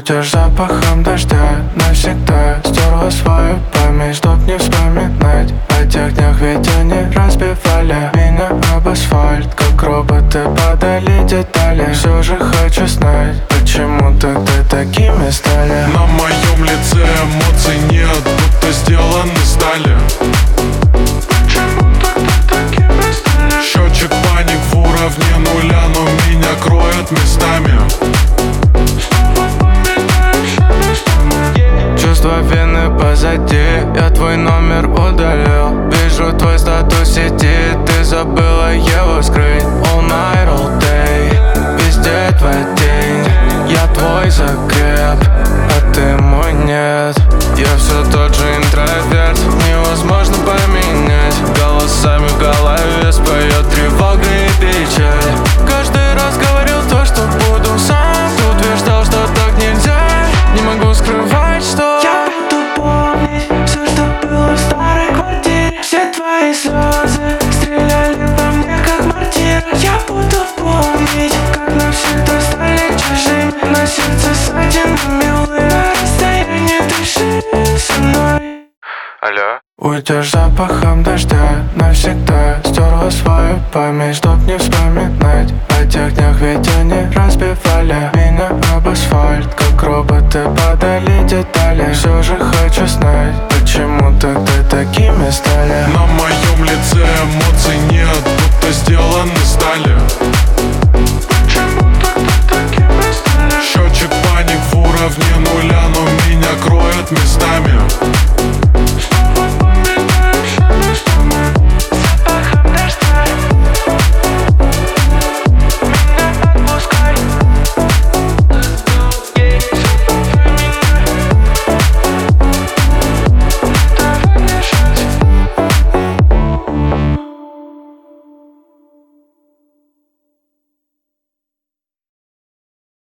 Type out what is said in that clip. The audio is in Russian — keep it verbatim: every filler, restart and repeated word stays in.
Уйдешь запахом дождя навсегда. Стерла свою память, чтоб не вспоминать о тех днях, ведь они разбивали меня об асфальт. Как роботы падали детали. Все же хочу знать, почему тогда такими стали. На моем лице эмоций нет, будто сделаны стали. Счетчик паник в уровне нуля, но меня кроет местами. Чувство вины позади, я твой номер удалил. Вижу твой статус в сети, ты забыла его скрыть. All night, all day, везде твоя тень. Я твой закреп, а ты мой нет. Я все тот же интроверт, невозможно поменять. Голосами в голове споет тревога и печаль. Каждый раз говорил то, что буду сам. Ты утверждал, что так нельзя. Не могу скрывать, что я буду помнить все, что было в старой квартире. Все твои слезы стреляли по мне, как мортир. Я буду помнить, как навсегда стали чужими. На сердце ссадины милые, на расстоянии дыши со мной. Алло? Уйдешь запахом дождя навсегда. Стерла свою память, чтоб не вспоминать о тех днях, ведь они разбивали меня об асфальт. Как роботы падали детали. Все же хочу знать, почему тогда такими стали. На моем лице эмоций нет, будто сделаны стали. Счетчик паник в уровне нуля, но меня кроет местами.